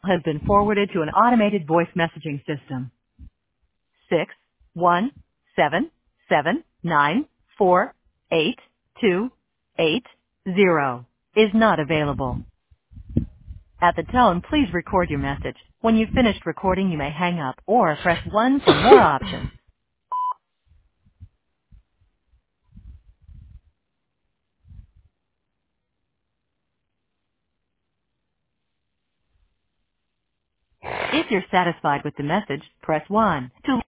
has been forwarded to an automated voice messaging system. 61779488280 is not available. At the tone, please record your message. When you've finished recording, you may hang up or press 1 for more options. If you're satisfied with the message, press 1. To